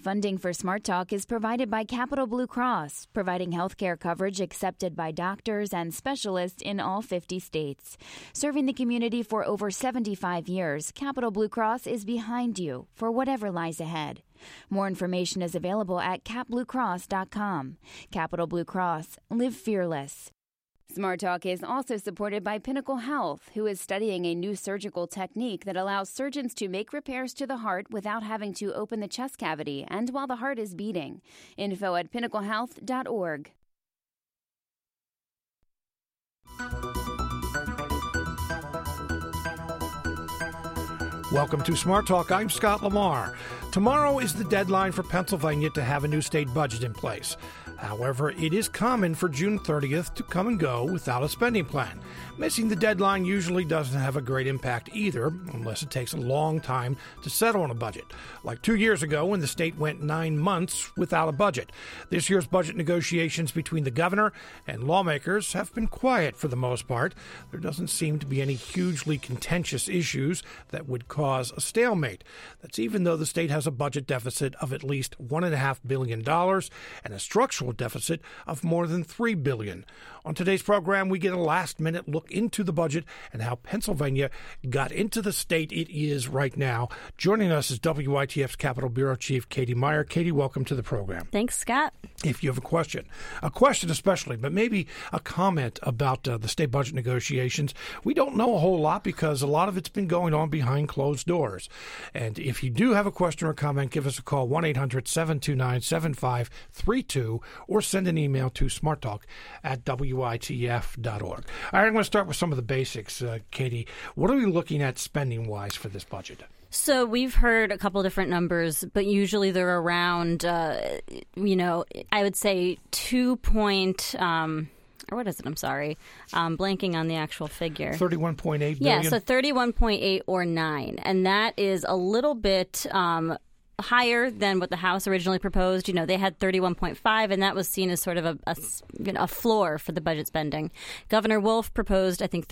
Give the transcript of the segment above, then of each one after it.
Funding for Smart Talk is provided by Capital Blue Cross, providing health care coverage accepted by doctors and specialists in all 50 states. Serving the community for over 75 years, Capital Blue Cross is behind you for whatever lies ahead. More information is available at capbluecross.com. Capital Blue Cross. Live fearless. Smart Talk is also supported by Pinnacle Health, who is studying a new surgical technique that allows surgeons to make repairs to the heart without having to open the chest cavity and while the heart is beating. Info at pinnaclehealth.org. Welcome to Smart Talk. I'm Scott Lamar. Tomorrow is the deadline for Pennsylvania to have a new state budget in place. However, it is common for June 30th to come and go without a spending plan. Missing the deadline usually doesn't have a great impact either, unless it takes a long time to settle on a budget. Like 2 years ago when the state went 9 months without a budget. This year's budget negotiations between the governor and lawmakers have been quiet for the most part. There doesn't seem to be any hugely contentious issues that would cause a stalemate. That's even though the state has a budget deficit of at least $1.5 billion and a structural deficit of more than $3 billion. On today's program, we get a last-minute look into the budget and how Pennsylvania got into the state it is right now. Joining us is WITF's Capitol Bureau Chief Katie Meyer. Katie, welcome to the program. Thanks, Scott. If you have a question especially, but maybe a comment about the state budget negotiations, we don't know a whole lot because a lot of it's been going on behind closed doors. And if you do have a question or comment, give us a call, 1-800-729-7532, or send an email to smarttalk@witf.org. All right, I'm going to start with some of the basics. Katie, what are we looking at spending-wise for this budget? So we've heard a couple different numbers, but usually they're around, I would say 2 point, or what is it? I'm sorry. Blanking on the actual figure. 31.8 billion? Yeah, so 31.8 or 9. And that is a little bit higher than what the House originally proposed. You know, they had 31.5, and that was seen as sort of a floor for the budget spending. Governor Wolf proposed, I think,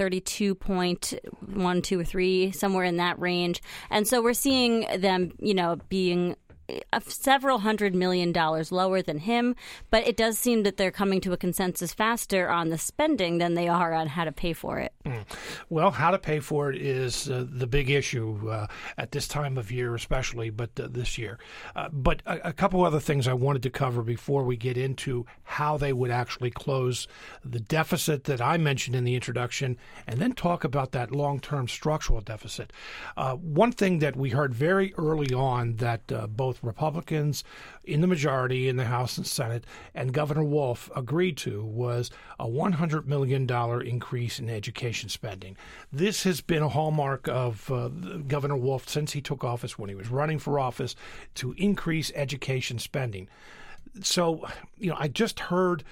32.1, 2, or 3, somewhere in that range. And so we're seeing them, being several $100 million lower than him, but it does seem that they're coming to a consensus faster on the spending than they are on how to pay for it. Well, how to pay for it is the big issue at this time of year especially, but this year. But a couple other things I wanted to cover before we get into how they would actually close the deficit that I mentioned in the introduction, and then talk about that long-term structural deficit. One thing that we heard very early on that both Republicans in the majority in the House and Senate and Governor Wolf agreed to was a $100 million increase in education spending. This has been a hallmark of Governor Wolf since he took office, when he was running for office, to increase education spending. So, I just heard...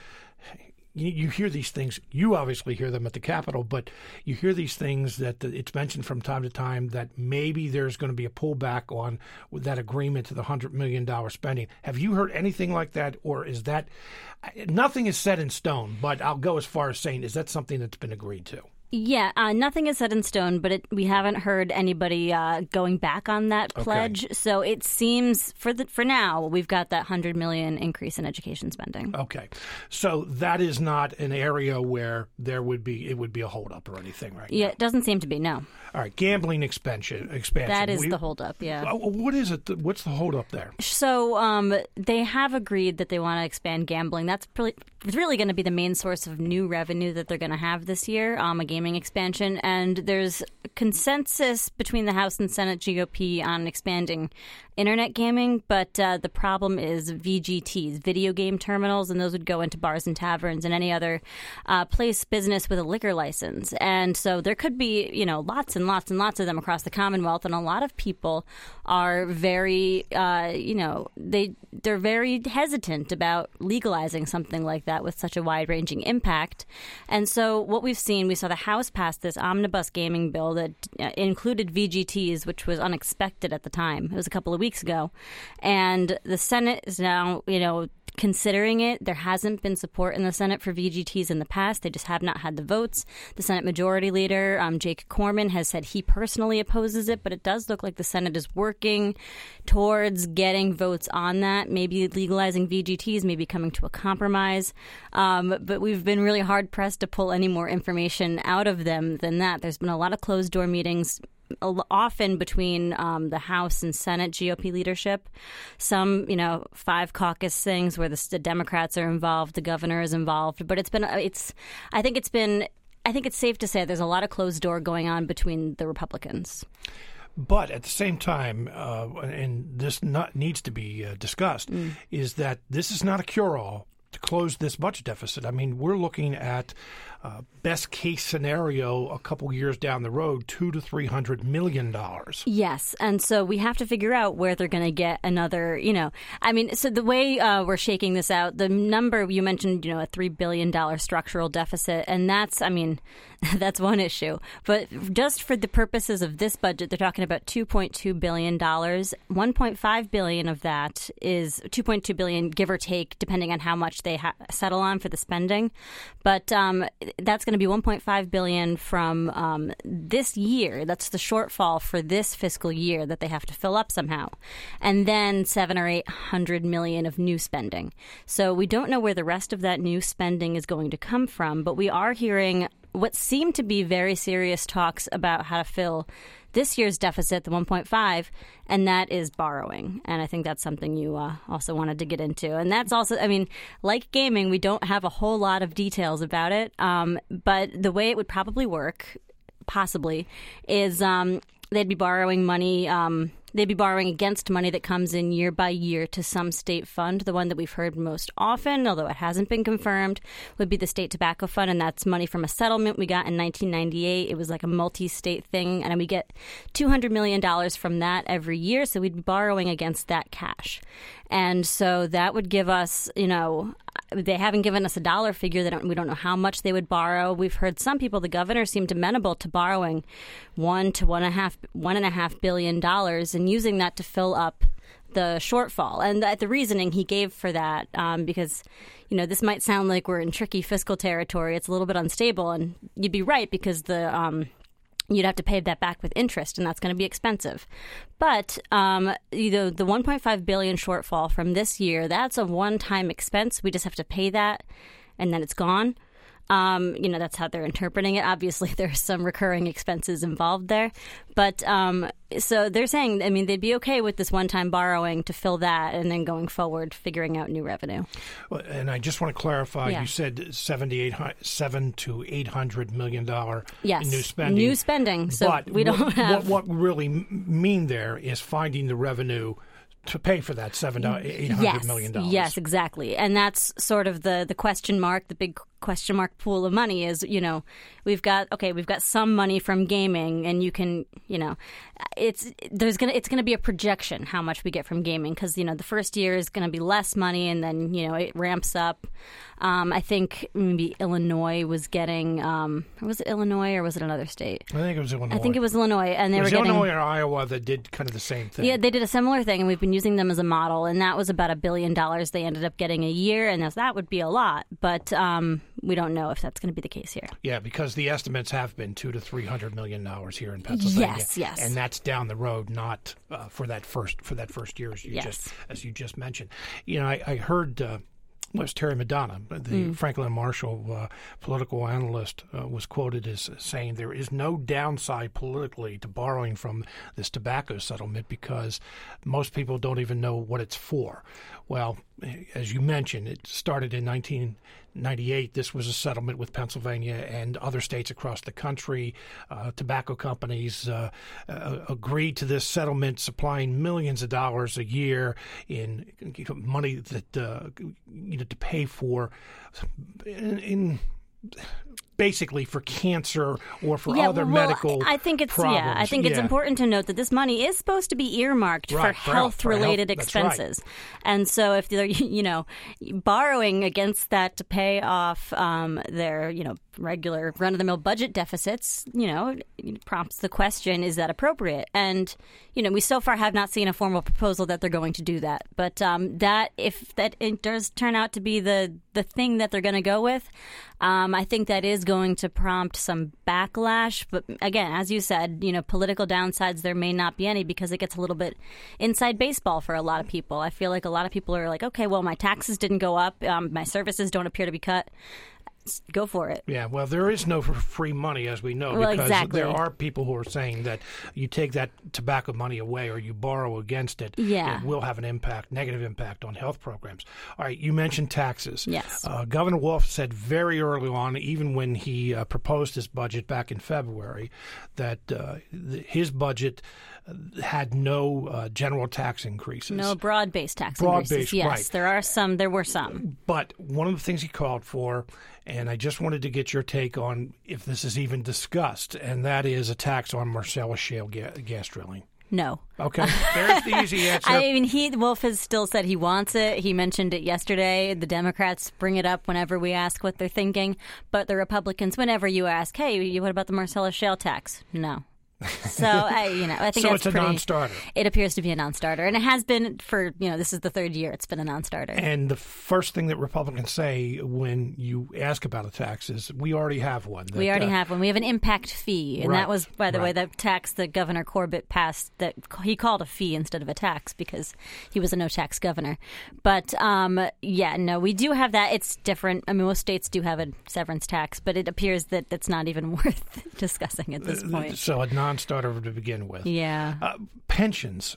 You hear these things. You obviously hear them at the Capitol, but you hear these things that it's mentioned from time to time that maybe there's going to be a pullback on that agreement to the $100 million spending. Have you heard anything like that, or is that nothing is set in stone? But I'll go as far as saying, is that something that's been agreed to? Yeah, nothing is set in stone, but we haven't heard anybody going back on that pledge. Okay. So it seems for now we've got that $100 million increase in education spending. Okay, so that is not an area where it would be a holdup or anything, right? Yeah, now. It doesn't seem to be. No. All right, gambling expansion. That is the holdup. Yeah. What is it? What's the holdup there? So they have agreed that they want to expand gambling. That's really going to be the main source of new revenue that they're going to have this year. A gaming expansion, and there's consensus between the House and Senate GOP on expanding internet gaming, but the problem is VGTs, video game terminals, and those would go into bars and taverns and any other business with a liquor license. And so there could be, lots and lots and lots of them across the Commonwealth, and a lot of people are very, they're very hesitant about legalizing something like that with such a wide-ranging impact. And so what we saw the House pass this omnibus gaming bill that included VGTs, which was unexpected at the time. It was a couple of weeks ago. And the Senate is now, considering it. There hasn't been support in the Senate for VGTs in the past. They just have not had the votes. The Senate Majority Leader, Jake Corman, has said he personally opposes it, but it does look like the Senate is working towards getting votes on that, maybe legalizing VGTs, maybe coming to a compromise. But we've been really hard-pressed to pull any more information out of them than that. There's been a lot of closed-door meetings, often between the House and Senate GOP leadership. Some, 5 caucus things where the Democrats are involved, the governor is involved. But I think it's safe to say there's a lot of closed door going on between the Republicans. But at the same time, and this needs to be discussed, is that this is not a cure-all to close this budget deficit. I mean, we're looking at best case scenario a couple years down the road, $200 to $300 million. Yes, and so we have to figure out where they're going to get another. So the way we're shaking this out, the number you mentioned, a $3 billion structural deficit, and that's one issue. But just for the purposes of this budget, they're talking about $2.2 billion. $1.5 billion of that is $2.2 billion, give or take, depending on how much they settle on for the spending. But that's going to be $1.5 billion from this year. That's the shortfall for this fiscal year that they have to fill up somehow, and then $700 or $800 million of new spending. So we don't know where the rest of that new spending is going to come from, but we are hearing what seem to be very serious talks about how to fill this year's deficit, the 1.5, and that is borrowing. And I think that's something you also wanted to get into. And that's also, like gaming, we don't have a whole lot of details about it. But the way it would probably work, possibly, is they'd be borrowing money. They'd be borrowing against money that comes in year by year to some state fund. The one that we've heard most often, although it hasn't been confirmed, would be the State Tobacco Fund, and that's money from a settlement we got in 1998. It was like a multi-state thing, and we get $200 million from that every year, so we'd be borrowing against that cash. And so that would give us, they haven't given us a dollar figure. We don't know how much they would borrow. We've heard some people, the governor seemed amenable to borrowing $1 to $1.5 billion and using that to fill up the shortfall. And the reasoning he gave for that, because, this might sound like we're in tricky fiscal territory. It's a little bit unstable, and you'd be right because you'd have to pay that back with interest, and that's going to be expensive. But the $1.5 billion shortfall from this year, that's a one-time expense. We just have to pay that, and then it's gone. That's how they're interpreting it. Obviously, there's some recurring expenses involved there. But so they're saying, they'd be okay with this one-time borrowing to fill that and then going forward, figuring out new revenue. Well, and I just want to clarify, you said $700 to $800 million new spending. New spending. So but we don't have... What we really mean there is finding the revenue to pay for that $700 to $800 million. Yes, exactly. And that's sort of the question mark, the big question mark pool of money is, we've got some money from gaming, and you can, it's going to be a projection how much we get from gaming, because, the first year is going to be less money, and then, it ramps up. I think maybe Illinois was getting, was it Illinois or was it another state? I think it was Illinois. I think it was Illinois, and they were getting Illinois or Iowa that did kind of the same thing. Yeah, they did a similar thing, and we've been using them as a model, and that was about $1 billion they ended up getting a year, and that would be a lot, but we don't know if that's going to be the case here. Yeah, because the estimates have been $200 to $300 million here in Pennsylvania. Yes, and that's down the road, not for that first year, as you just mentioned. I heard. Was Terry Madonna, the Franklin Marshall political analyst, was quoted as saying there is no downside politically to borrowing from this tobacco settlement because most people don't even know what it's for. Well, as you mentioned, it started in 1998. This was a settlement with Pennsylvania and other states across the country. Tobacco companies agreed to this settlement, supplying millions of dollars a year in money that to pay for in basically for cancer or for other medical I think it's problems. I think it's important to note that this money is supposed to be earmarked for health-related expenses. Right. And so if they're, borrowing against that to pay off their, regular run-of-the-mill budget deficits, it prompts the question, is that appropriate? And, we so far have not seen a formal proposal that they're going to do that. But if it does turn out to be the thing that they're going to go with, I think that is going to prompt some backlash. But again, as you said, political downsides, there may not be any because it gets a little bit inside baseball for a lot of people. I feel like a lot of people are like, okay, well, my taxes didn't go up. My services don't appear to be cut. Go for it. Yeah, well, there is no free money, as we know, because there are people who are saying that you take that tobacco money away or you borrow against it, it will have an negative impact on health programs. All right, you mentioned taxes. Yes. Governor Wolf said very early on, even when he proposed his budget back in February, that his budget had no general tax increases. No broad-based tax increases. Yes, right. There were some. But one of the things he called for, and I just wanted to get your take on if this is even discussed, and that is a tax on Marcellus Shale gas drilling. No. Okay, there's the easy answer. Wolf has still said he wants it. He mentioned it yesterday. The Democrats bring it up whenever we ask what they're thinking, but the Republicans, whenever you ask, hey, what about the Marcellus Shale tax? No. So I think so that's it's a non-starter. It appears to be a non-starter, and it has been for this is the third year it's been a non-starter. And the first thing that Republicans say when you ask about a tax is, "We already have one." We already have one. We have an impact fee, and that was, by the way, the tax that Governor Corbett passed that he called a fee instead of a tax because he was a no-tax governor. But we do have that. It's different. I mean, most states do have a severance tax, but it appears that it's not even worth discussing at this point. So a non-starter to begin with. Yeah. Pensions.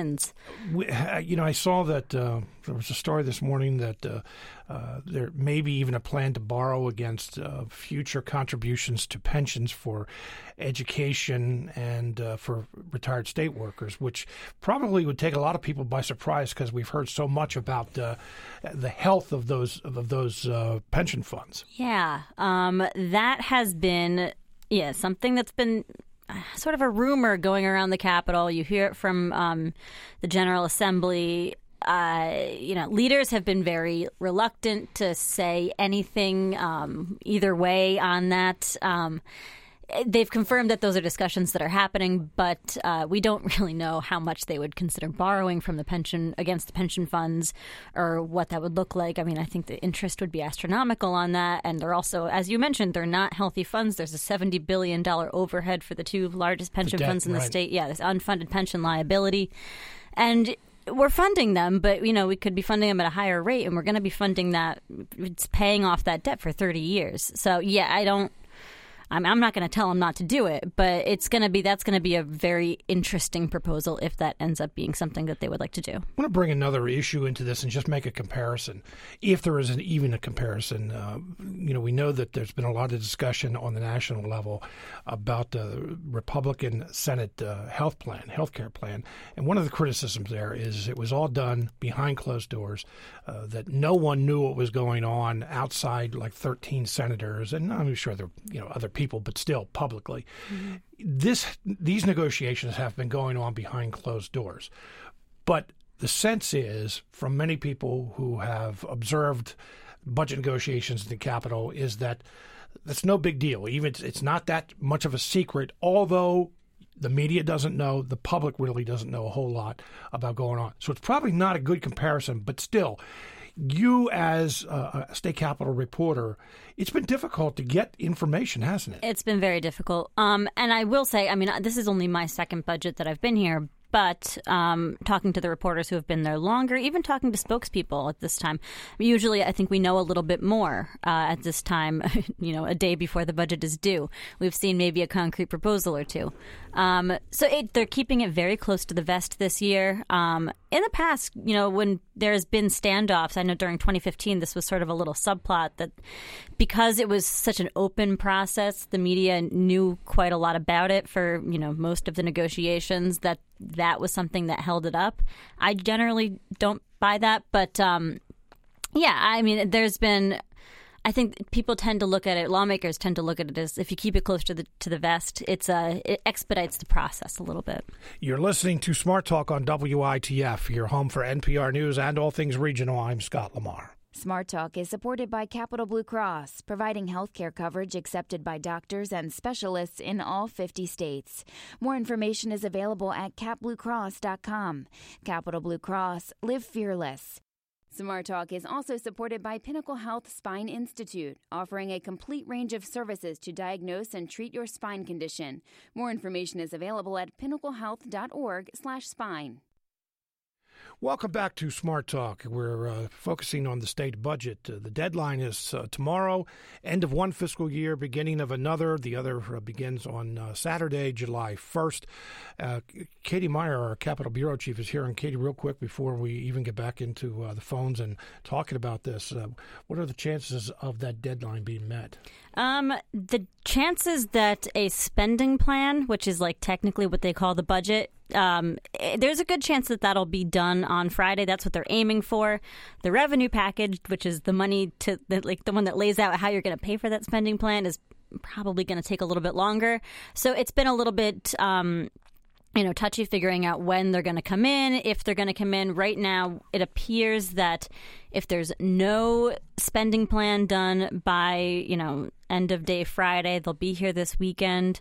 I saw that there was a story this morning that there may be even a plan to borrow against future contributions to pensions for education and for retired state workers, which probably would take a lot of people by surprise because we've heard so much about the health of those pension funds. Yeah. That has been something that's been sort of a rumor going around the Capitol. You hear it from the General Assembly. Leaders have been very reluctant to say anything either way on that. They've confirmed that those are discussions that are happening, but we don't really know how much they would consider borrowing from the pension against the pension funds or what that would look like. I mean, I think the interest would be astronomical on that. And they're also, as you mentioned, they're not healthy funds. There's a $70 billion overhead for the two largest pension funds in the state. Yeah, this unfunded pension liability. And we're funding them, but, we could be funding them at a higher rate, and we're going to be funding that. It's paying off that debt for 30 years. So, I'm not going to tell them not to do it, but that's going to be a very interesting proposal if that ends up being something that they would like to do. I want to bring another issue into this and just make a comparison, if there is even a comparison. We know that there's been a lot of discussion on the national level about the Republican Senate healthcare plan, and one of the criticisms there is it was all done behind closed doors, that no one knew what was going on outside, like 13 senators, and I'm sure there are other people, but still publicly. Mm-hmm. These negotiations have been going on behind closed doors. But the sense is, from many people who have observed budget negotiations in the Capitol, is that that's no big deal. Even it's not that much of a secret, although the media doesn't know, the public really doesn't know a whole lot about going on. So it's probably not a good comparison, but still, you as a state capitol reporter, it's been difficult to get information, hasn't it? It's been very difficult. And I will say, this is only my second budget that I've been here, but talking to the reporters who have been there longer, even talking to spokespeople at this time, usually I think we know a little bit more at this time, a day before the budget is due. We've seen maybe a concrete proposal or two. They're keeping it very close to the vest this year. In the past, when there's been standoffs, I know during 2015 this was sort of a little subplot that because it was such an open process, the media knew quite a lot about it for, most of the negotiations, that was something that held it up. I generally don't buy that, but there's been I think people tend to look at it, lawmakers tend to look at it as if you keep it close to the vest, it expedites the process a little bit. You're listening to Smart Talk on WITF, your home for NPR News and all things regional. I'm Scott Lamar. Smart Talk is supported by Capital Blue Cross, providing health care coverage accepted by doctors and specialists in all 50 states. More information is available at capbluecross.com. Capital Blue Cross, live fearless. Smart Talk is also supported by Pinnacle Health Spine Institute, offering a complete range of services to diagnose and treat your spine condition. More information is available at pinnaclehealth.org/spine. Welcome back to Smart Talk. We're focusing on the state budget. The deadline is tomorrow, end of one fiscal year, beginning of another. The other begins on Saturday, July 1st. Katie Meyer, our Capitol Bureau Chief, is here. And Katie, real quick, before we even get back into the phones and talking about this, what are the chances of that deadline being met? The chances that a spending plan, which is like technically what they call the budget, there's a good chance that that'll be done on Friday. That's what they're aiming for. The revenue package, which is the money to the one that lays out how you're going to pay for that spending plan, is probably going to take a little bit longer. So it's been a little bit touchy figuring out when they're going to come in, if they're going to come in. Right now, it appears that if there's no spending plan done by, end of day Friday, they'll be here this weekend.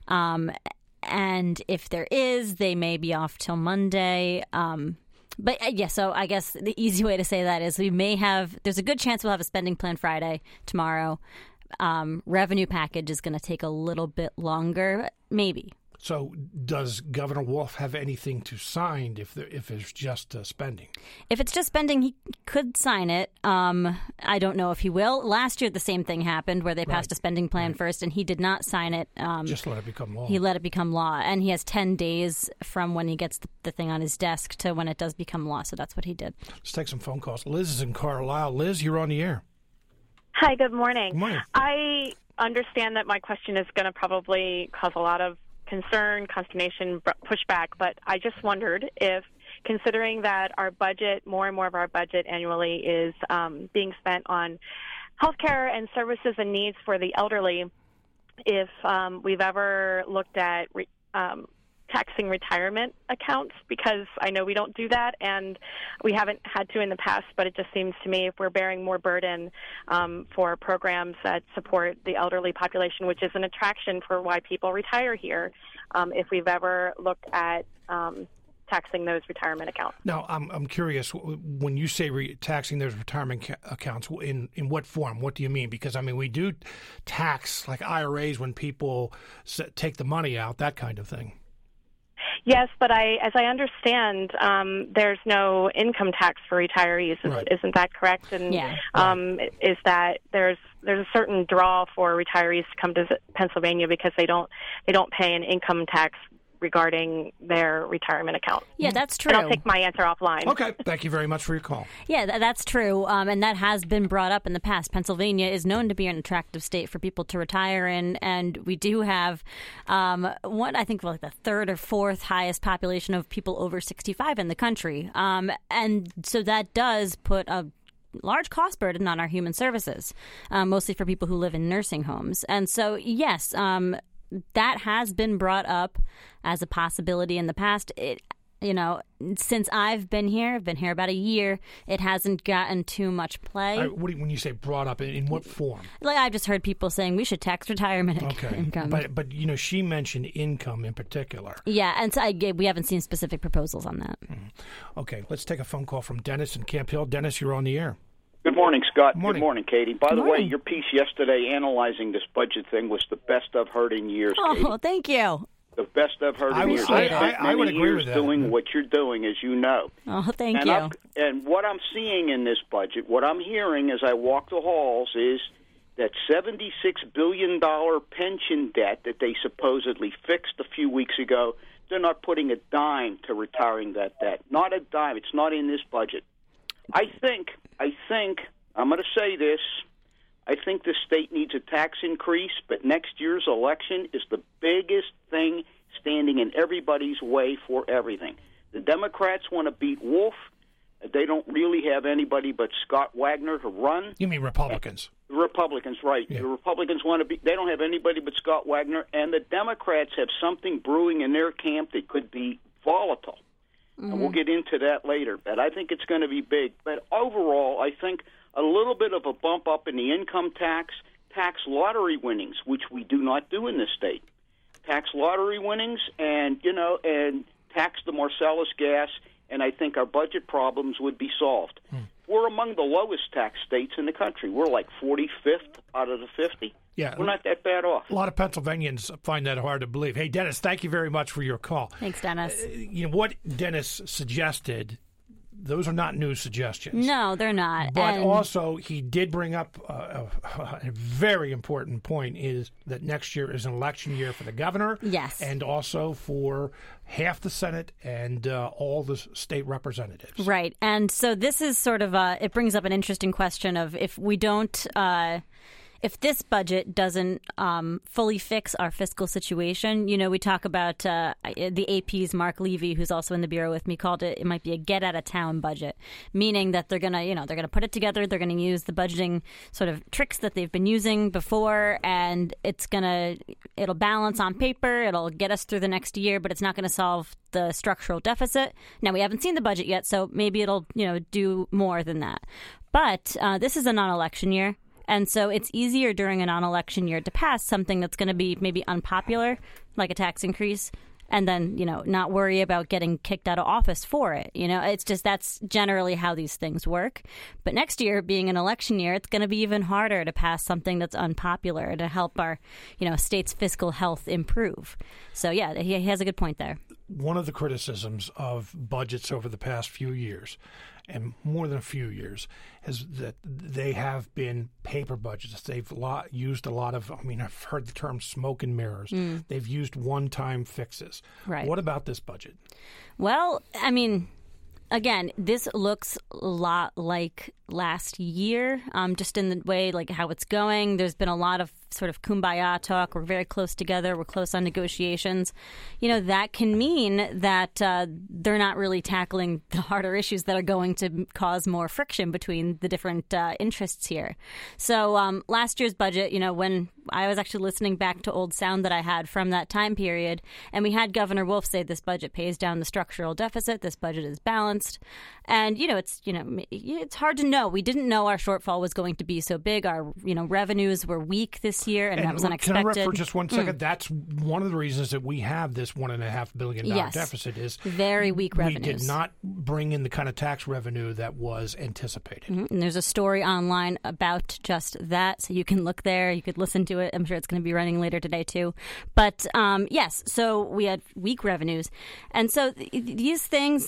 And if there is, they may be off till Monday. So I guess the easy way to say that is there's a good chance we'll have a spending plan Friday, tomorrow. Revenue package is going to take a little bit longer, maybe. So does Governor Wolf have anything to sign if it's just spending? If it's just spending, he could sign it. I don't know if he will. Last year, the same thing happened where they passed a spending plan first, and he did not sign it. Just let it become law. He let it become law, and he has 10 days from when he gets the thing on his desk to when it does become law, so that's what he did. Let's take some phone calls. Liz is in Carlisle. Liz, you're on the air. Hi, good morning. Good morning. I understand that my question is going to probably cause a lot of concern, consternation, pushback, but I just wondered if, considering that our budget, more and more of our budget annually is being spent on healthcare and services and needs for the elderly, if we've ever looked at taxing retirement accounts, because I know we don't do that, and we haven't had to in the past, but it just seems to me if we're bearing more burden for programs that support the elderly population, which is an attraction for why people retire here, if we've ever looked at taxing those retirement accounts. Now, I'm curious, when you say taxing those retirement accounts, in what form? What do you mean? Because, we do tax like IRAs when people take the money out, that kind of thing. Yes, but as I understand, there's no income tax for retirees. Isn't that correct? And is that there's a certain draw for retirees to come to Pennsylvania because they don't pay an income tax regarding their retirement account. Yeah, that's true. And I'll take my answer offline. Okay. Thank you very much for your call. Yeah, that's true. And that has been brought up in the past. Pennsylvania is known to be an attractive state for people to retire in. And we do have the third or fourth highest population of people over 65 in the country. And so that does put a large cost burden on our human services, mostly for people who live in nursing homes. And so, yes, that has been brought up as a possibility in the past. Since I've been here about a year, it hasn't gotten too much play. When you say brought up, in what form? Like, I've just heard people saying we should tax retirement income. But she mentioned income in particular. Yeah, and so we haven't seen specific proposals on that. Mm-hmm. Okay, let's take a phone call from Dennis in Camp Hill. Dennis, you're on the air. Good morning, Scott. Morning. Good morning, Katie. By the way, your piece yesterday analyzing this budget thing was the best I've heard in years, Katie. Oh, thank you. The best I've heard in years. I would agree with that. Doing what you're doing, as you know. Oh, thank you. And what I'm seeing in this budget, what I'm hearing as I walk the halls is that $76 billion pension debt that they supposedly fixed a few weeks ago, they're not putting a dime to retiring that debt. Not a dime. It's not in this budget. I think, I'm going to say this, I think the state needs a tax increase, but next year's election is the biggest thing standing in everybody's way for everything. The Democrats want to beat Wolf. They don't really have anybody but Scott Wagner to run. You mean Republicans? The Republicans, right. Yeah. The Republicans they don't have anybody but Scott Wagner, and the Democrats have something brewing in their camp that could be volatile. Mm-hmm. And we'll get into that later, but I think it's going to be big. But overall, I think a little bit of a bump up in the income tax lottery winnings, which we do not do in this state. Tax lottery winnings and tax the Marcellus gas, and I think our budget problems would be solved. We're among the lowest tax states in the country. We're like 45th out of the 50. Yeah. We're not that bad off. A lot of Pennsylvanians find that hard to believe. Hey, Dennis, thank you very much for your call. Thanks, Dennis. What Dennis suggested, those are not new suggestions. No, they're not. But also, he did bring up a very important point, is that next year is an election year for the governor. Yes. And also for half the Senate and all the state representatives. Right. And so this is sort of it brings up an interesting question of if we don't if this budget doesn't fully fix our fiscal situation. We talk about the AP's Mark Levy, who's also in the Bureau with me, called it might be a get out of town budget, meaning that they're gonna put it together. They're gonna use the budgeting sort of tricks that they've been using before, and it'll balance on paper. It'll get us through the next year, but it's not going to solve the structural deficit. Now, we haven't seen the budget yet, so maybe it'll do more than that. But this is a non-election year. And so it's easier during a non-election year to pass something that's going to be maybe unpopular, like a tax increase, and then, not worry about getting kicked out of office for it. It's just that's generally how these things work. But next year, being an election year, it's going to be even harder to pass something that's unpopular to help our, state's fiscal health improve. So, yeah, he has a good point there. One of the criticisms of budgets over the past few years, and more than a few years, is that they have been paper budgets. They've used a lot of, I've heard the term smoke and mirrors. They've used one-time fixes. Right. What about this budget? Well, again, this looks a lot like last year, just in the way, like how it's going. There's been a lot of sort of kumbaya talk. We're very close together. We're close on negotiations. That can mean that they're not really tackling the harder issues that are going to cause more friction between the different interests here. So last year's budget, when I was actually listening back to old sound that I had from that time period, and we had Governor Wolf say this budget pays down the structural deficit. This budget is balanced. And, it's hard to know. We didn't know our shortfall was going to be so big. Our, revenues were weak this year, and that was unexpected. Can I interrupt for just 1 second? That's one of the reasons that we have this $1.5 billion deficit is very weak revenues. We did not bring in the kind of tax revenue that was anticipated. Mm-hmm. And there's a story online about just that, so you can look there. You could listen to it. I'm sure it's going to be running later today, too. But, yes, so we had weak revenues. And so these things,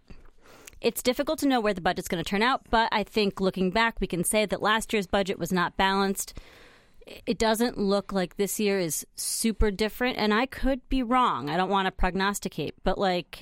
it's difficult to know where the budget's going to turn out, but I think looking back, we can say that last year's budget was not balanced. It doesn't look like this year is super different, and I could be wrong. I don't want to prognosticate, but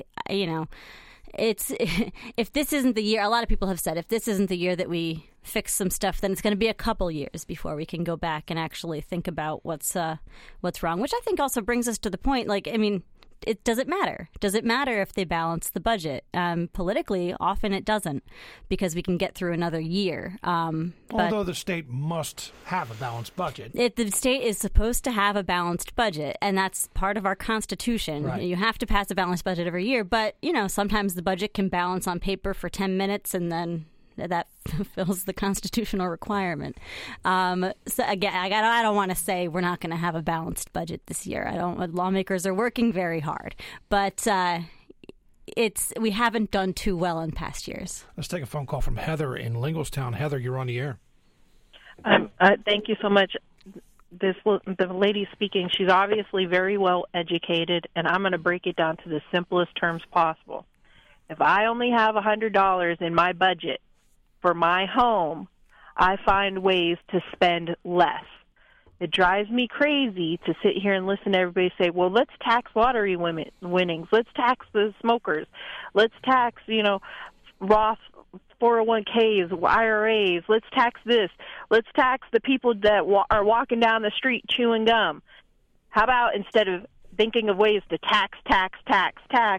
it's if this isn't the year, a lot of people have said if this isn't the year that we fix some stuff, then it's going to be a couple years before we can go back and actually think about what's wrong, which I think also brings us to the point, does it matter? Does it matter if they balance the budget? Politically, often it doesn't, because we can get through another year. Although the state must have a balanced budget. The state is supposed to have a balanced budget, and that's part of our Constitution. Right. You have to pass a balanced budget every year, but, sometimes the budget can balance on paper for 10 minutes, and then that fulfills the constitutional requirement. So again, I don't want to say we're not going to have a balanced budget this year. Lawmakers are working very hard, but we haven't done too well in past years. Let's take a phone call from Heather in Linglestown. Heather, you're on the air. Thank you so much. The lady speaking, she's obviously very well educated, and I'm going to break it down to the simplest terms possible. If I only have $100 in my budget for my home, I find ways to spend less. It drives me crazy to sit here and listen to everybody say, well, let's tax lottery winnings. Let's tax the smokers. Let's tax, Roth 401ks, IRAs. Let's tax this. Let's tax the people that are walking down the street chewing gum. How about instead of thinking of ways to tax,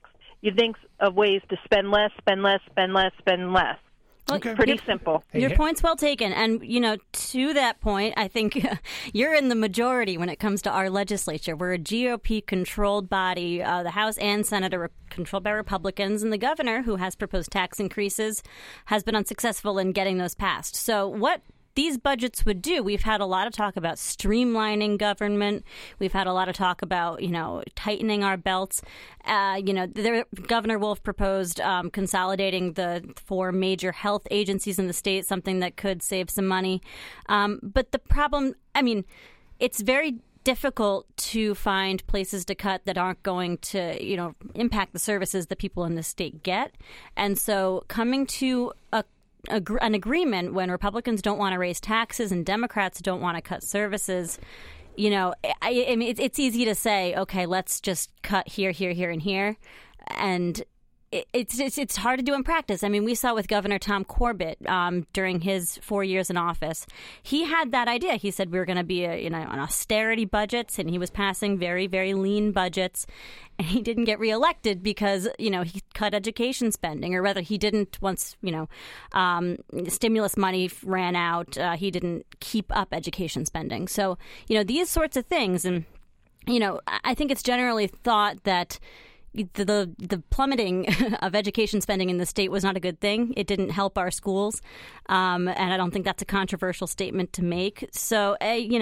you think of ways to spend less, spend less, spend less, spend less. Well, Okay. Pretty simple. Your point's well taken. And, to that point, I think you're in the majority when it comes to our legislature. We're a GOP-controlled body. The House and Senate are controlled by Republicans, and the governor, who has proposed tax increases, has been unsuccessful in getting those passed. So what these budgets would do, we've had a lot of talk about streamlining government. We've had a lot of talk about, tightening our belts. Governor Wolf proposed consolidating the 4 major health agencies in the state, something that could save some money. But the problem, it's very difficult to find places to cut that aren't going to, impact the services that people in the state get. And so coming to an agreement when Republicans don't want to raise taxes and Democrats don't want to cut services, it's easy to say, okay, let's just cut here, here, here, and here. And it's hard to do in practice. We saw with Governor Tom Corbett during his 4 years in office. He had that idea. He said we were going to be on austerity budgets, and he was passing very, very lean budgets. And he didn't get reelected because, he cut education spending, or rather he didn't once, stimulus money ran out. He didn't keep up education spending. So, these sorts of things. And, I think it's generally thought that the plummeting of education spending in the state was not a good thing. It didn't help our schools. And I don't think that's a controversial statement to make. So,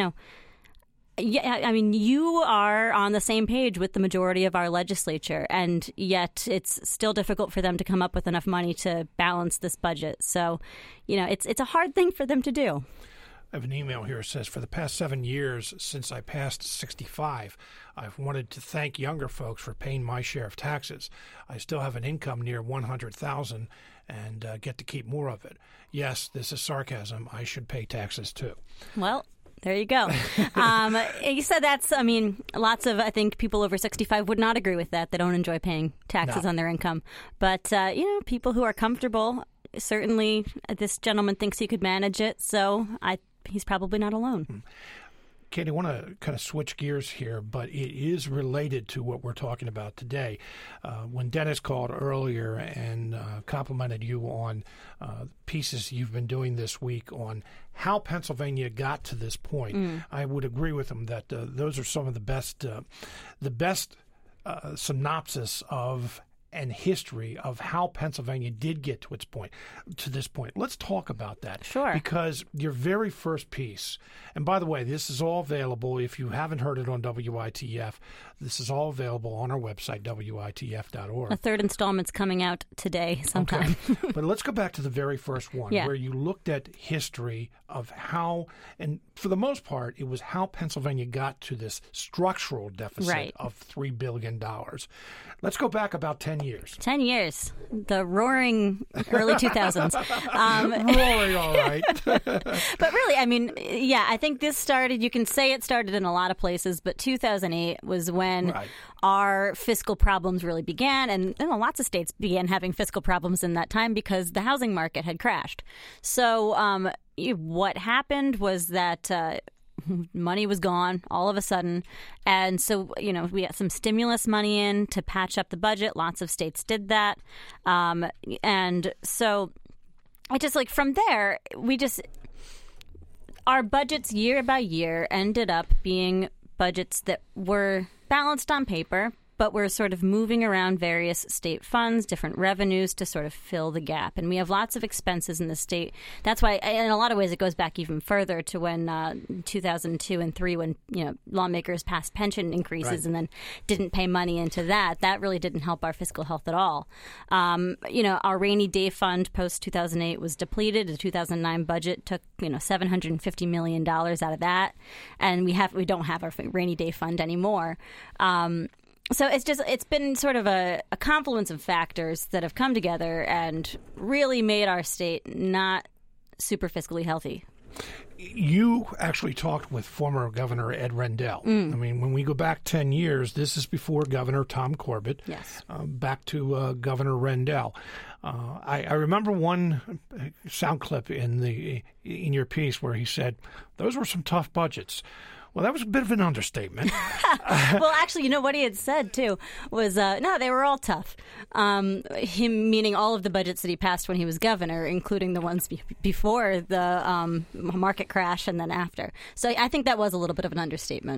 you are on the same page with the majority of our legislature, and yet it's still difficult for them to come up with enough money to balance this budget. So, it's a hard thing for them to do. I have an email here that says, for the past 7 years since I passed 65, I've wanted to thank younger folks for paying my share of taxes. I still have an income near $100,000 and get to keep more of it. Yes, this is sarcasm. I should pay taxes too. Well, there you go. You said that's, lots of, I think, people over 65 would not agree with that. They don't enjoy paying taxes on their income. But, people who are comfortable, certainly this gentleman thinks he could manage it. So he's probably not alone. Katie, I want to kind of switch gears here, but it is related to what we're talking about today. When Dennis called earlier and complimented you on pieces you've been doing this week on how Pennsylvania got to this point, I would agree with him that those are some of the best synopsis of and history of how Pennsylvania did get to this point. Let's talk about that. Sure. Because your very first piece, and by the way, this is all available. If you haven't heard it on WITF, this is all available on our website, WITF.org. A third installment's coming out today sometime. Okay. But let's go back to the very first one, where you looked at history of how, and for the most part, it was how Pennsylvania got to this structural deficit of $3 billion. Let's go back about 10 years. 10 years. The roaring early 2000s. Roaring, all right. But really, I think this started, you can say it started in a lot of places, but 2008 was when our fiscal problems really began. And lots of states began having fiscal problems in that time because the housing market had crashed. So what happened was that money was gone all of a sudden. And so, we got some stimulus money in to patch up the budget. Lots of states did that. And so I just from there, our budgets year by year ended up being budgets that were balanced on paper, but we're sort of moving around various state funds, different revenues to sort of fill the gap. And we have lots of expenses in the state. That's why, in a lot of ways, it goes back even further to when 2002 and 2003, when lawmakers passed pension increases and then didn't pay money into that. That really didn't help our fiscal health at all. Our rainy day fund post-2008 was depleted. The 2009 budget took $750 million out of that, and we don't have our rainy day fund anymore. So it's been sort of a confluence of factors that have come together and really made our state not super fiscally healthy. You actually talked with former Governor Ed Rendell. When we go back 10 years, this is before Governor Tom Corbett. Yes. Back to Governor Rendell. I remember one sound clip in your piece where he said, those were some tough budgets. Well, that was a bit of an understatement. Well, actually, you know what he had said, too, was, no, they were all tough. Him meaning all of the budgets that he passed when he was governor, including the ones before the market crash and then after. So I think that was a little bit of an understatement.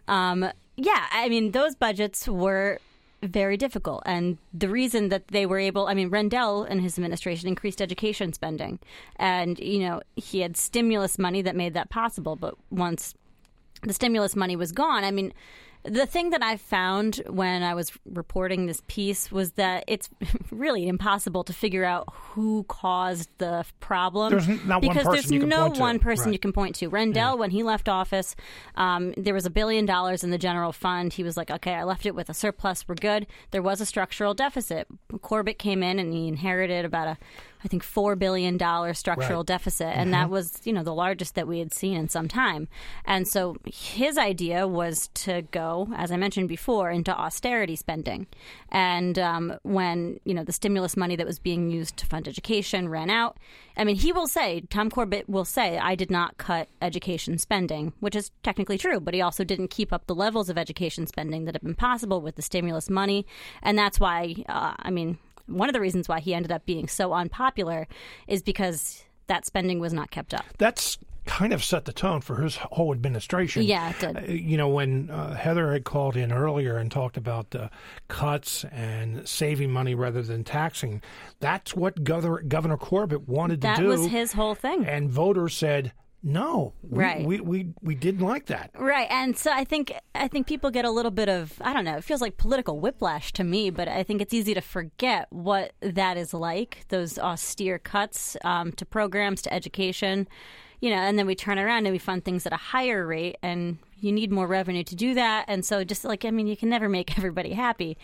Yeah, I mean, those budgets were very difficult. And the reason that they were able, I mean, Rendell and his administration increased education spending. And, you know, he had stimulus money that made that possible. But once the stimulus money was gone, I mean, the thing that I found when I was reporting this piece was that it's really impossible to figure out who caused the problem. There's not one person because you there's can no point to. one person Right. you can point to. Rendell, when he left office, there was $1 billion in the general fund. He was like, okay, I left it with a surplus. We're good. There was a structural deficit. Corbett came in and he inherited about I think $4 billion structural Right. deficit. And that was, you know, the largest that we had seen in some time. And so his idea was to go, as I mentioned before, into austerity spending. And when, you know, the stimulus money that was being used to fund education ran out, I mean, Tom Corbett will say, I did not cut education spending, which is technically true, but he also didn't keep up the levels of education spending that have been possible with the stimulus money. And that's why, one of the reasons why he ended up being so unpopular is because that spending was not kept up. That's kind of set the tone for his whole administration. Yeah, it did. You know, when Heather had called in earlier and talked about cuts and saving money rather than taxing, that's what Governor Corbett wanted to do. That was his whole thing. And voters said, no, Right. we didn't like that. Right. And so I think people get a little bit of, I don't know, it feels like political whiplash to me, but I think it's easy to forget what that is like, those austere cuts to programs, to education, you know, and then we turn around and we fund things at a higher rate, and you need more revenue to do that. And so just like, I mean, you can never make everybody happy.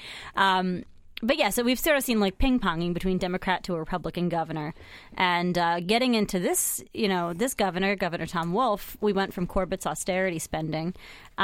But yeah, so we've sort of seen like ping-ponging between Democrat to a Republican governor. And getting into this, you know, this governor, Governor Tom Wolf, we went from Corbett's austerity spending.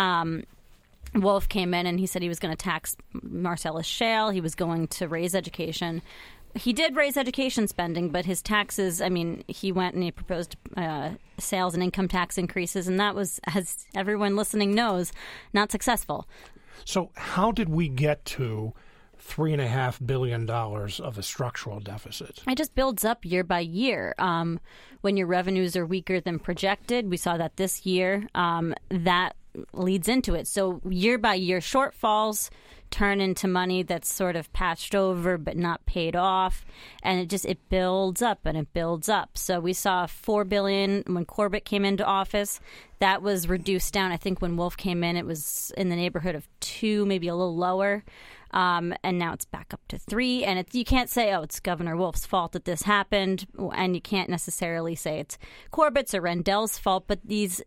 Wolf came in and he said he was going to tax Marcellus Shale. He was going to raise education. He did raise education spending, but his taxes, I mean, he went and he proposed sales and income tax increases, and that was, as everyone listening knows, not successful. So how did we get to $3.5 billion of a structural deficit? It just builds up year by year. When your revenues are weaker than projected, we saw that this year, that leads into it. So year by year shortfalls turn into money that's sort of patched over but not paid off, and it builds up and it builds up. So we saw $4 billion when Corbett came into office. That was reduced down. I think when Wolf came in, it was in the neighborhood of 2, maybe a little lower. And now it's back up to 3. And you can't say, oh, it's Governor Wolf's fault that this happened. And you can't necessarily say it's Corbett's or Rendell's fault. But it's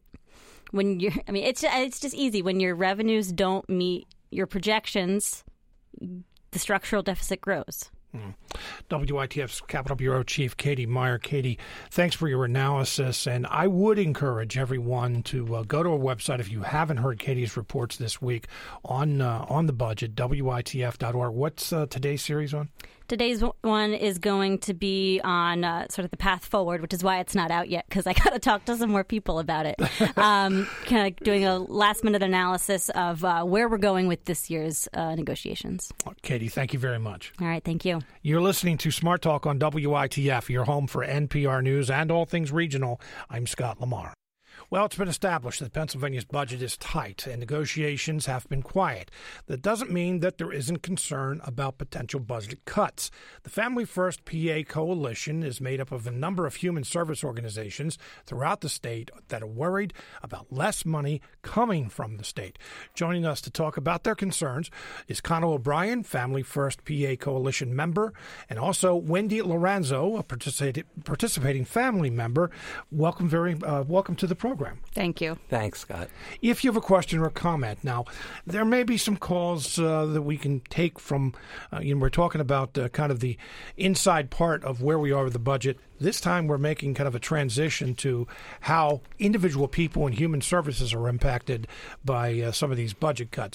just easy. When your revenues don't meet your projections, the structural deficit grows. WITF's Capitol Bureau Chief Katie Meyer. Katie, thanks for your analysis, and I would encourage everyone to go to our website if you haven't heard Katie's reports this week on the budget, WITF.org. What's today's series on? Today's one is going to be on sort of the path forward, which is why it's not out yet, because I got to talk to some more people about it. Kind of doing a last-minute analysis of where we're going with this year's negotiations. Katie, thank you very much. All right, thank you. You're listening to Smart Talk on WITF, your home for NPR News and all things regional. I'm Scott Lamar. Well, it's been established that Pennsylvania's budget is tight and negotiations have been quiet. That doesn't mean that there isn't concern about potential budget cuts. The Family First PA Coalition is made up of a number of human service organizations throughout the state that are worried about less money coming from the state. Joining us to talk about their concerns is Conor O'Brien, Family First PA Coalition member, and also Wendy Lorenzo, a participating family member. Welcome to the program. Thank you. Thanks, Scott. If you have a question or comment, now, there may be some calls that we can take from, we're talking about kind of the inside part of where we are with the budget. This time we're making kind of a transition to how individual people in human services are impacted by some of these budget cuts.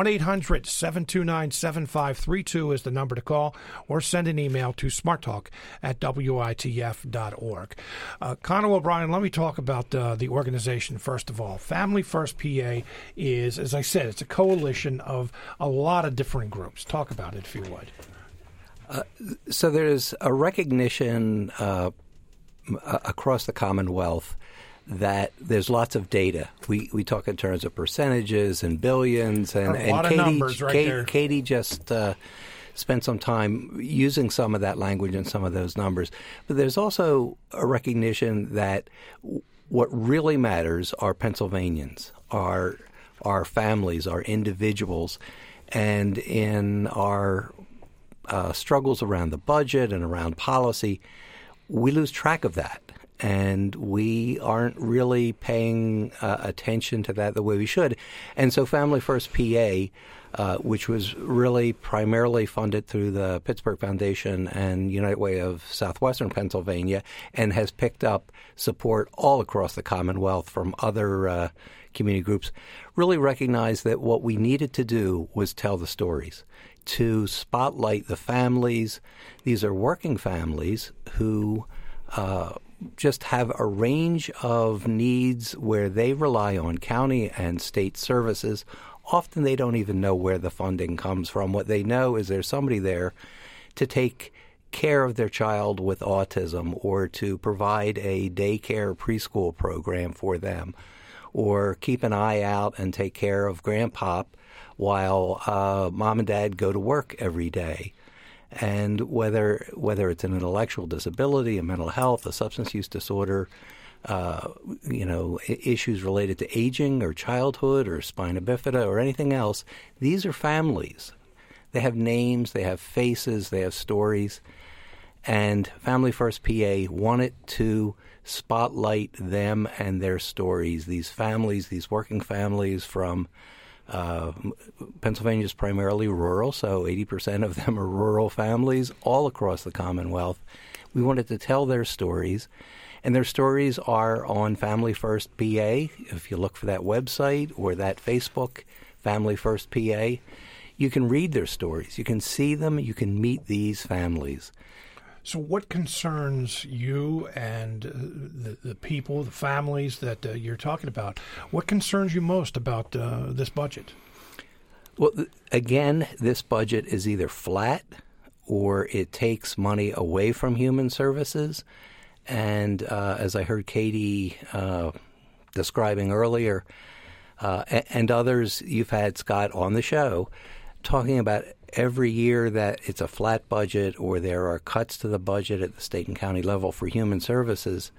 1-800-729-7532 is the number to call, or send an email to smarttalk@witf.org. Conor O'Brien, let me talk about the organization first of all. Family First PA is, as I said, it's a coalition of a lot of different groups. Talk about it, if you would. So there's a recognition across the Commonwealth that there's lots of data. We talk in terms of percentages and billions, and a lot of numbers right there. Katie just spent some time using some of that language and some of those numbers. But there's also a recognition that what really matters are Pennsylvanians, our families, our individuals, and in our struggles around the budget and around policy, we lose track of that. And we aren't really paying attention to that the way we should. And so Family First PA, which was really primarily funded through the Pittsburgh Foundation and United Way of Southwestern Pennsylvania, and has picked up support all across the Commonwealth from other community groups, really recognized that what we needed to do was tell the stories, to spotlight the families. These are working families who just have a range of needs where they rely on county and state services. Often they don't even know where the funding comes from. What they know is there's somebody there to take care of their child with autism, or to provide a daycare preschool program for them, or keep an eye out and take care of grandpop while mom and dad go to work every day. And whether it's an intellectual disability, a mental health, a substance use disorder, issues related to aging or childhood or spina bifida or anything else, these are families. They have names, they have faces, they have stories. And Family First PA wanted to spotlight them and their stories, these families, these working families from Pennsylvania is primarily rural, so 80% of them are rural families all across the Commonwealth. We wanted to tell their stories, and their stories are on Family First PA. If you look for that website or that Facebook, Family First PA, you can read their stories. You can see them. You can meet these families. So what concerns you and the people, the families that you're talking about? What concerns you most about this budget? Well, again, this budget is either flat or it takes money away from human services. And as I heard Katie describing earlier, and others, you've had Scott on the show, talking about every year that it's a flat budget or there are cuts to the budget at the state and county level for human services,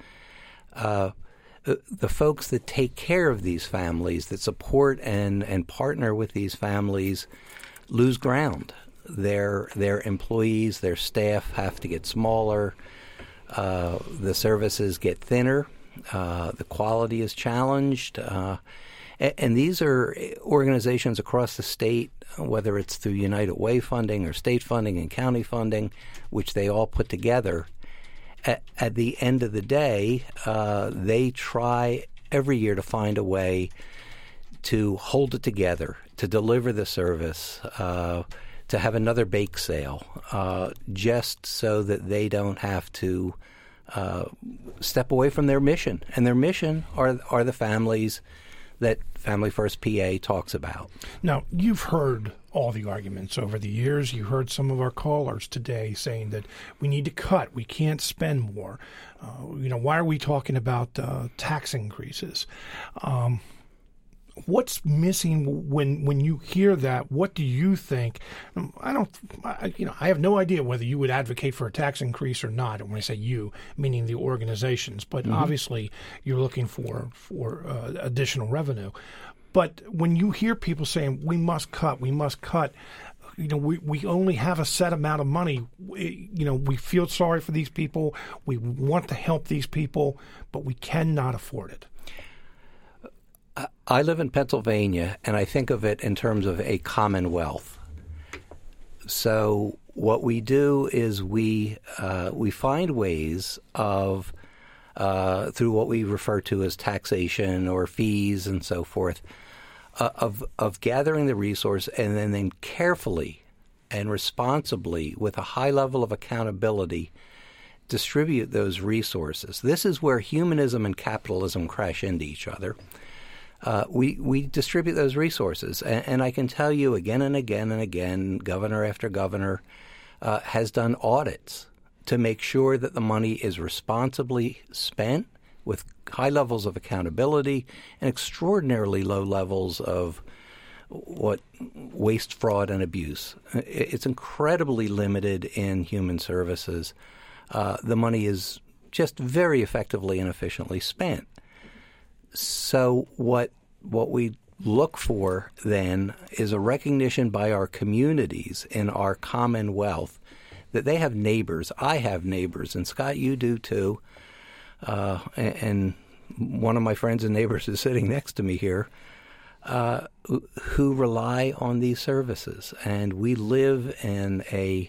the folks that take care of these families, that support and partner with these families, lose ground. Their employees, their staff have to get smaller. The services get thinner. The quality is challenged. And these are organizations across the state, whether it's through United Way funding or state funding and county funding, which they all put together. At the end of the day, they try every year to find a way to hold it together, to deliver the service, to have another bake sale, just so that they don't have to step away from their mission. And their mission are the families that Family First PA talks about. Now, you've heard all the arguments over the years. You heard some of our callers today saying that we need to cut, we can't spend more. Why are we talking about tax increases? What's missing when you hear that? What do you think? I have no idea whether you would advocate for a tax increase or not. And when I say you, meaning the organizations, but obviously you're looking for additional revenue. But when you hear people saying we must cut, we only have a set amount of money. We feel sorry for these people. We want to help these people, but we cannot afford it. I live in Pennsylvania, and I think of it in terms of a commonwealth. So what we do is we find ways of through what we refer to as taxation or fees and so forth, of gathering the resource and then carefully and responsibly, with a high level of accountability, distribute those resources. This is where humanism and capitalism crash into each other. We distribute those resources, and I can tell you again and again and again, governor after governor has done audits to make sure that the money is responsibly spent with high levels of accountability and extraordinarily low levels of what waste, fraud, and abuse. It's incredibly limited in human services. The money is just very effectively and efficiently spent. So what we look for then is a recognition by our communities in our commonwealth that they have neighbors. I have neighbors, and Scott, you do too. And one of my friends and neighbors is sitting next to me here, who rely on these services. And we live in a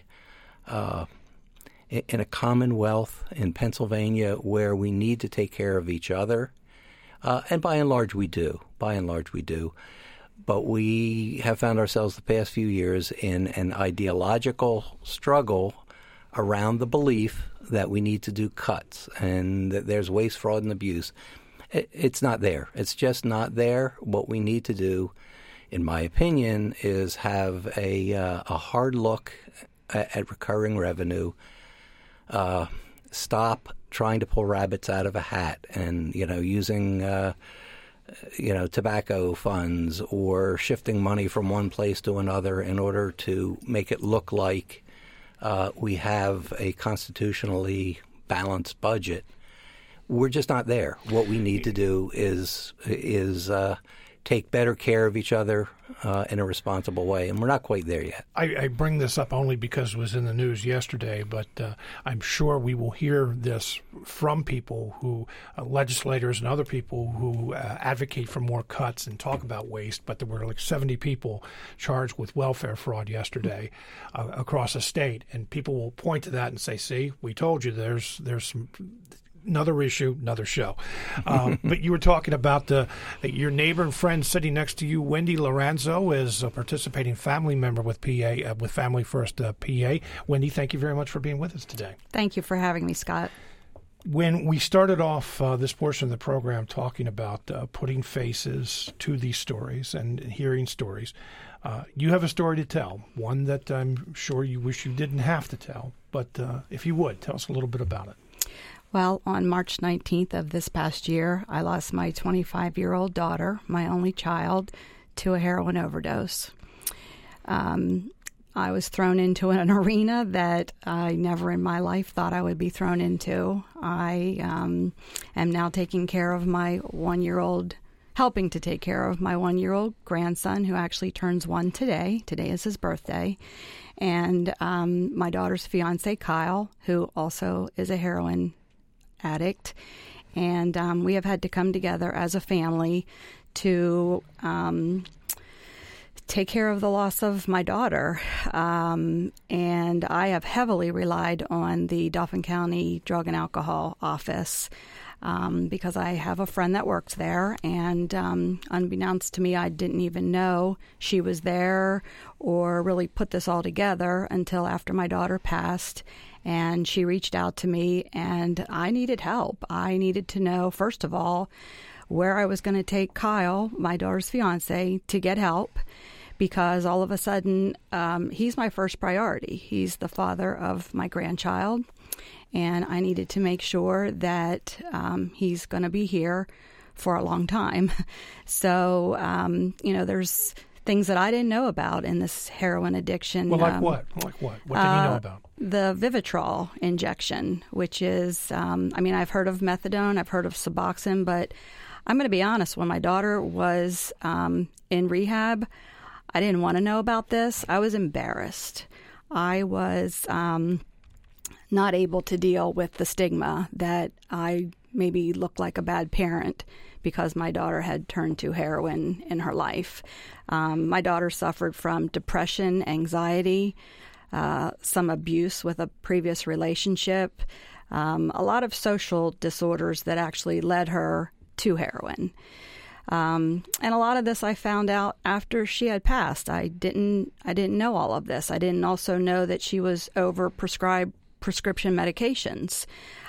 commonwealth in Pennsylvania where we need to take care of each other. And by and large, we do. But we have found ourselves the past few years in an ideological struggle around the belief that we need to do cuts and that there's waste, fraud, and abuse. It's not there. It's just not there. What we need to do, in my opinion, is have a hard look at recurring revenue, stop trying to pull rabbits out of a hat and, using tobacco funds or shifting money from one place to another in order to make it look like we have a constitutionally balanced budget. We're just not there. What we need to do is take better care of each other in a responsible way, and we're not quite there yet. I bring this up only because it was in the news yesterday, but I'm sure we will hear this from people who, legislators and other people who advocate for more cuts and talk about waste, but there were like 70 people charged with welfare fraud yesterday across the state, and people will point to that and say, see, we told you there's some... Another issue, another show. But you were talking about your neighbor and friend sitting next to you, Wendy Lorenzo, is a participating family member with PA, with Family First PA. Wendy, thank you very much for being with us today. Thank you for having me, Scott. When we started off this portion of the program talking about putting faces to these stories and hearing stories, you have a story to tell, one that I'm sure you wish you didn't have to tell. But if you would, tell us a little bit about it. Well, on March 19th of this past year, I lost my 25-year-old daughter, my only child, to a heroin overdose. I was thrown into an arena that I never in my life thought I would be thrown into. I am now taking care of my helping to take care of my 1-year-old grandson, who actually turns 1 today. Today is his birthday. And my daughter's fiance, Kyle, who also is a heroin addict, and we have had to come together as a family to take care of the loss of my daughter. And I have heavily relied on the Dauphin County Drug and Alcohol Office because I have a friend that works there, and unbeknownst to me, I didn't even know she was there or really put this all together until after my daughter passed. And she reached out to me, and I needed help. I needed to know, first of all, where I was going to take Kyle, my daughter's fiance, to get help, because all of a sudden, he's my first priority. He's the father of my grandchild, and I needed to make sure that he's going to be here for a long time. So, there's things that I didn't know about in this heroin addiction. Well, like what? What did you know about? The Vivitrol injection, which is, I've heard of methadone, I've heard of Suboxone, but I'm going to be honest, when my daughter was in rehab, I didn't want to know about this. I was embarrassed. I was not able to deal with the stigma that I maybe looked like a bad parent because my daughter had turned to heroin in her life. My daughter suffered from depression, anxiety, some abuse with a previous relationship, a lot of social disorders that actually led her to heroin. And a lot of this I found out after she had passed. I didn't know all of this. I didn't also know that she was over-prescribed prescription medications.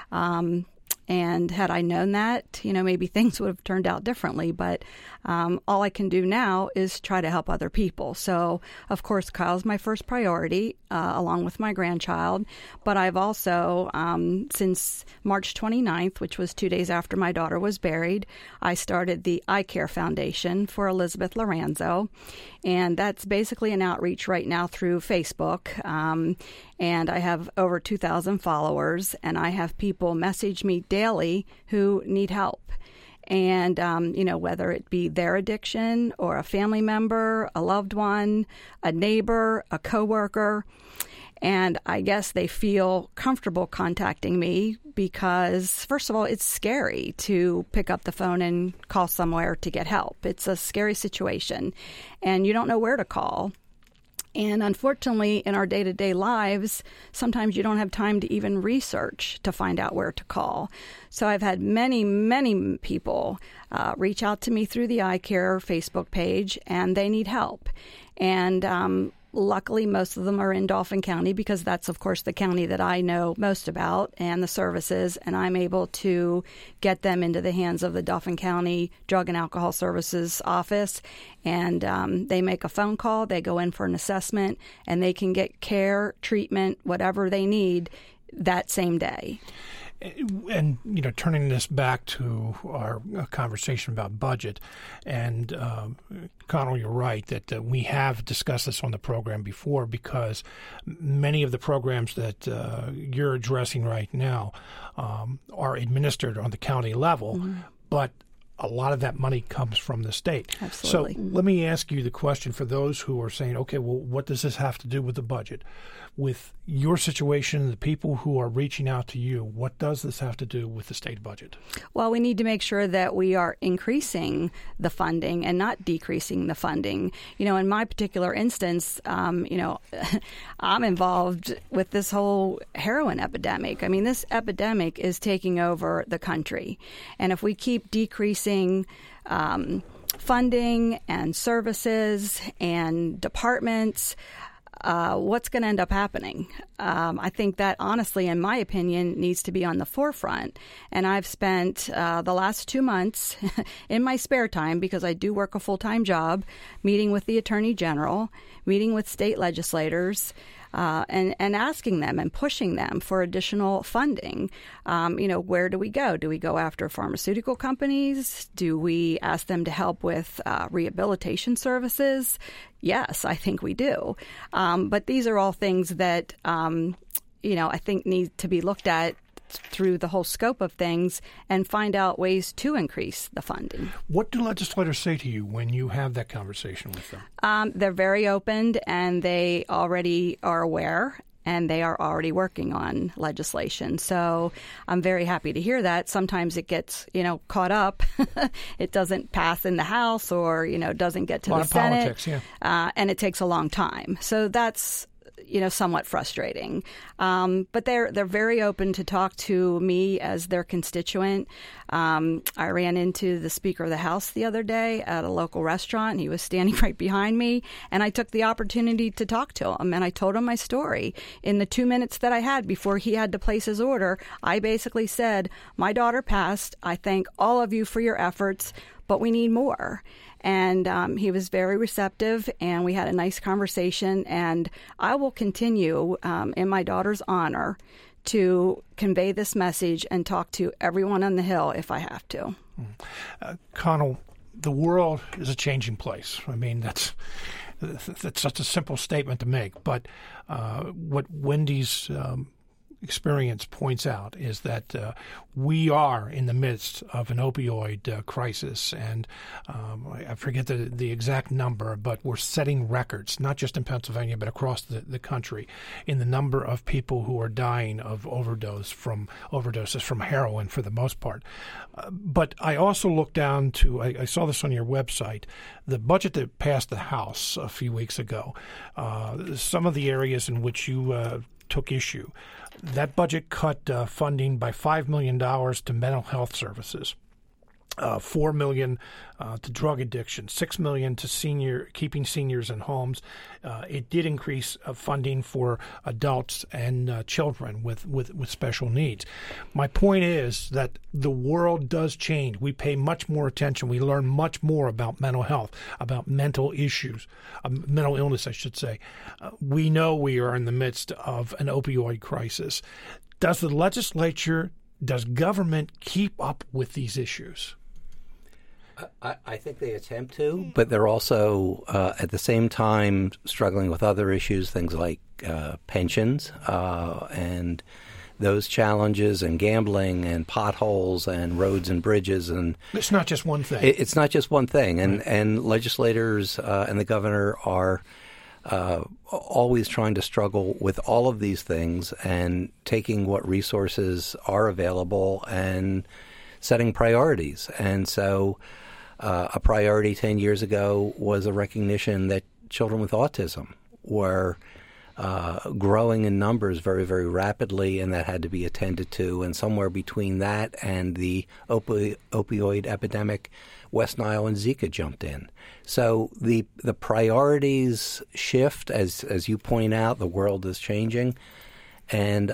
And had I known that, maybe things would have turned out differently. But all I can do now is try to help other people. So, of course, Kyle's my first priority, along with my grandchild. But I've also, since March 29th, which was 2 days after my daughter was buried, I started the Eye Care Foundation for Elizabeth Lorenzo. And that's basically an outreach right now through Facebook. And I have over 2,000 followers, and I have people message me daily who need help. And, whether it be their addiction or a family member, a loved one, a neighbor, a coworker. And I guess they feel comfortable contacting me because, first of all, it's scary to pick up the phone and call somewhere to get help. It's a scary situation, and you don't know where to call. And unfortunately, in our day-to-day lives, sometimes you don't have time to even research to find out where to call. So I've had many, many people reach out to me through the Eye Care Facebook page, and they need help. And luckily, most of them are in Dauphin County because that's, of course, the county that I know most about and the services, and I'm able to get them into the hands of the Dauphin County Drug and Alcohol Services office, and they make a phone call, they go in for an assessment, and they can get care, treatment, whatever they need that same day. And, turning this back to our conversation about budget, and Connell, you're right that we have discussed this on the program before because many of the programs that you're addressing right now are administered on the county level, but a lot of that money comes from the state. Absolutely. So let me ask you the question for those who are saying, okay, well, what does this have to do with the budget? With your situation, the people who are reaching out to you, what does this have to do with the state budget? Well, we need to make sure that we are increasing the funding and not decreasing the funding. In my particular instance, I'm involved with this whole heroin epidemic. I mean, this epidemic is taking over the country. And if we keep decreasing funding and services and departments, what's going to end up happening? I think that, honestly, in my opinion, needs to be on the forefront. And I've spent the last 2 months in my spare time, because I do work a full-time job, meeting with the Attorney General, meeting with state legislators, and asking them and pushing them for additional funding. Where do we go? Do we go after pharmaceutical companies? Do we ask them to help with rehabilitation services? Yes, I think we do. But these are all things that, I think need to be looked at through the whole scope of things and find out ways to increase the funding. What do legislators say to you when you have that conversation with them? They're very open, and they already are aware, and they are already working on legislation. So I'm very happy to hear that. Sometimes it gets, caught up. It doesn't pass in the House or, doesn't get to the Senate. A lot of politics, yeah. And it takes a long time. So that's somewhat frustrating. But they're very open to talk to me as their constituent. I ran into the Speaker of the House the other day at a local restaurant, and he was standing right behind me, and I took the opportunity to talk to him, and I told him my story. In the 2 minutes that I had before he had to place his order, I basically said, my daughter passed. I thank all of you for your efforts, but we need more. And he was very receptive, and we had a nice conversation. And I will continue, in my daughter's honor, to convey this message and talk to everyone on the Hill if I have to. Connell, the world is a changing place. I mean, that's such a simple statement to make. But what Wendy's experience points out is that we are in the midst of an opioid crisis, and I forget the exact number, but we're setting records, not just in Pennsylvania, but across the country, in the number of people who are dying of overdoses from heroin for the most part. But I also looked down to, I saw this on your website, the budget that passed the House a few weeks ago, some of the areas in which you took issue. That budget cut funding by $5 million to mental health services, $4 million to drug addiction, $6 million to keeping seniors in homes. It did increase funding for adults and children with special needs. My point is that the world does change. We pay much more attention. We learn much more about mental health, about mental issues, mental illness, I should say. We know we are in the midst of an opioid crisis. Does the legislature, does government keep up with these issues? I think they attempt to, but they're also at the same time struggling with other issues, things like pensions and those challenges, and gambling and potholes and roads and bridges. And it's not just one thing. It's not just one thing. And legislators and the governor are always trying to struggle with all of these things and taking what resources are available and setting priorities. And so a priority 10 years ago was a recognition that children with autism were growing in numbers very, very rapidly, and that had to be attended to. And somewhere between that and the opioid epidemic, West Nile and Zika jumped in. So the priorities shift. As you point out, the world is changing. And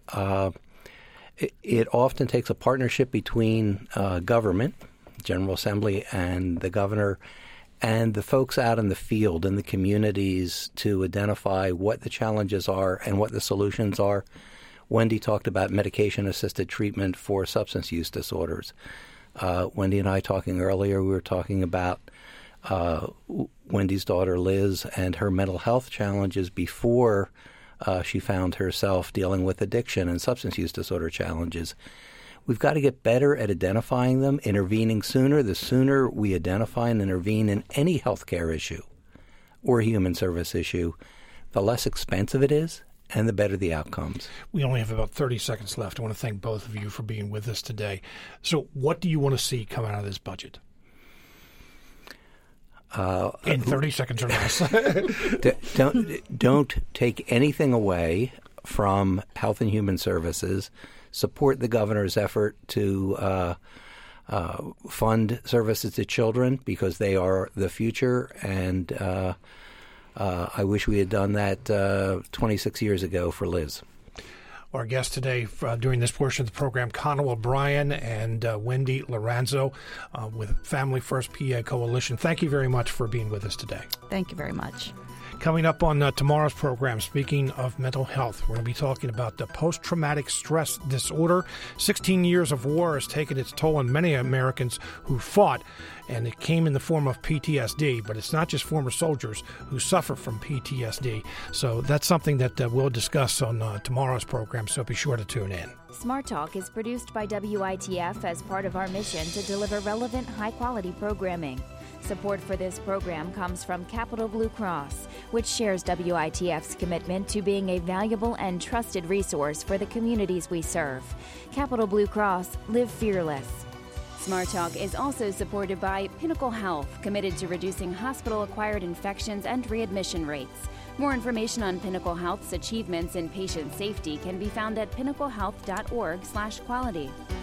it often takes a partnership between government, General Assembly, and the governor, and the folks out in the field, in the communities, to identify what the challenges are and what the solutions are. Wendy talked about medication-assisted treatment for substance use disorders. Wendy and I talking earlier, we were talking about Wendy's daughter Liz and her mental health challenges before she found herself dealing with addiction and substance use disorder challenges. We've got to get better at identifying them, intervening sooner. The sooner we identify and intervene in any healthcare issue or human service issue, the less expensive it is and the better the outcomes. We only have about 30 seconds left. I want to thank both of you for being with us today. So what do you want to see come out of this budget? In 30 seconds or less. Don't take anything away from Health and Human Services. Support the governor's effort to fund services to children, because they are the future. And I wish we had done that 26 years ago for Liz. Our guests today during this portion of the program, Conal O'Brien and Wendy Lorenzo with Family First PA Coalition. Thank you very much for being with us today. Thank you very much. Coming up on tomorrow's program, speaking of mental health, we're going to be talking about the post-traumatic stress disorder. 16 years of war has taken its toll on many Americans who fought, and it came in the form of PTSD. But it's not just former soldiers who suffer from PTSD. So that's something that we'll discuss on tomorrow's program, so be sure to tune in. Smart Talk is produced by WITF as part of our mission to deliver relevant, high-quality programming. Support for this program comes from Capital Blue Cross, which shares WITF's commitment to being a valuable and trusted resource for the communities we serve. Capital Blue Cross, live fearless. Smart Talk is also supported by Pinnacle Health, committed to reducing hospital-acquired infections and readmission rates. More information on Pinnacle Health's achievements in patient safety can be found at pinnaclehealth.org/quality.